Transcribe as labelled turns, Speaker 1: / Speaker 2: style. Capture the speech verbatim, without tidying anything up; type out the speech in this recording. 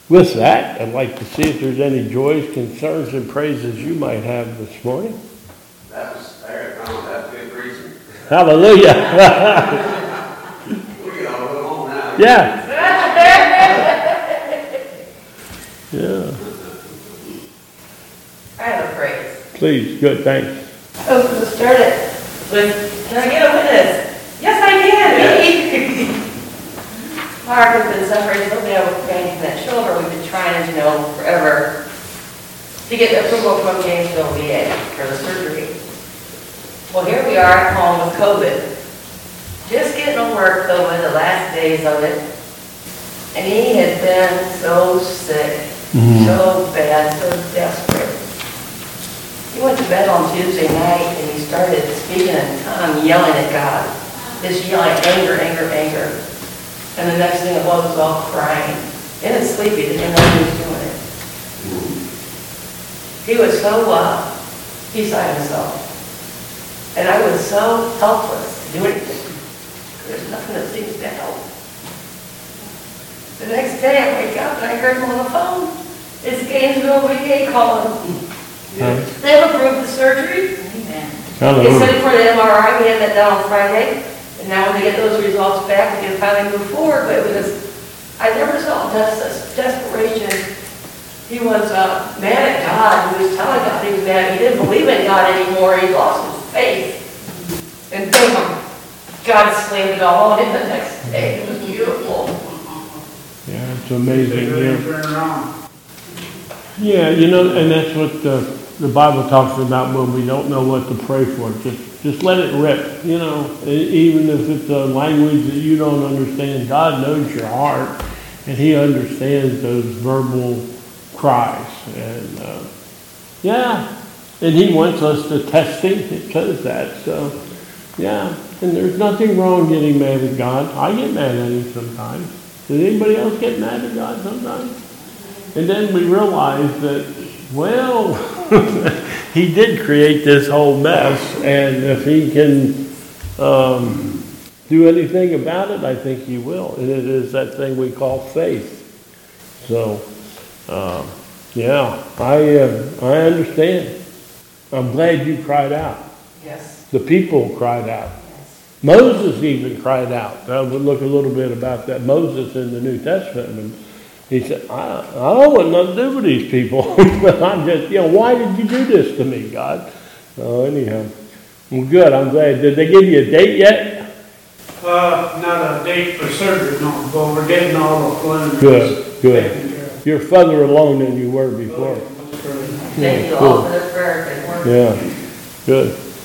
Speaker 1: With that, I'd like to see if there's any joys, concerns, and praises you might have this morning.
Speaker 2: That was there, Tom. That's good reason.
Speaker 1: Hallelujah.
Speaker 2: We all go home now.
Speaker 1: Yeah. Yeah.
Speaker 3: I have a praise.
Speaker 1: Please, good, thanks.
Speaker 3: I was going to start it with, can I get a witness? Yes, I can. Mark has been suffering so bad with pain in that shoulder. We've been trying, as you know, forever to get the approval from Gainesville V A for the surgery. Well, here we are at home with COVID. Just getting over COVID, the last days of it. And he had been so sick, mm-hmm. so bad, so desperate. He went to bed on Tuesday night and he started speaking in tongues, yelling at God. Just yelling, anger, anger, anger. And the next thing it was, was all crying. In his sleep, he didn't know he was doing it. He was so uh, beside himself. And I was so helpless to do anything. There's nothing that seems to help. The next day I wake up and I heard him on the phone. It's Gainesville V A calling. Yeah. They have approved the surgery. Amen. They sent it for the M R I. We had that done on Friday. And now when they get those results back, we can finally move forward. But it was, I never saw des- desperation. He was uh, mad at God. He was telling God he was mad. He didn't believe in God anymore. He lost his faith. And boom, God slammed it all on him the next day. It was beautiful.
Speaker 1: Yeah, it's amazing. Yeah. Yeah, you know, and that's what the, the Bible talks about when we don't know what to pray for. Just just let it rip, you know, even if it's a language that you don't understand. God knows your heart, and He understands those verbal cries. And, uh, yeah, and He wants us to testing. It says that, so, yeah. And there's nothing wrong getting mad at God. I get mad at Him sometimes. Does anybody else get mad at God sometimes? And then we realize that, well, He did create this whole mess, and if He can um, do anything about it, I think He will. And it is that thing we call faith. So, uh, yeah, I uh, I understand. I'm glad you cried out.
Speaker 3: Yes.
Speaker 1: The people cried out.
Speaker 3: Yes.
Speaker 1: Moses even cried out. I would look a little bit about that. Moses in the New Testament. And he said, I, I don't want nothing to do with these people. I'm just, you know, why did you do this to me, God? So anyhow, well, good. I'm glad. Did they give you a date yet?
Speaker 4: Uh, not a date for surgery, no, but we're getting all the preliminaries.
Speaker 1: Good, good. You're further along than you were before.
Speaker 3: Thank you all for the prayer.
Speaker 1: Yeah, good.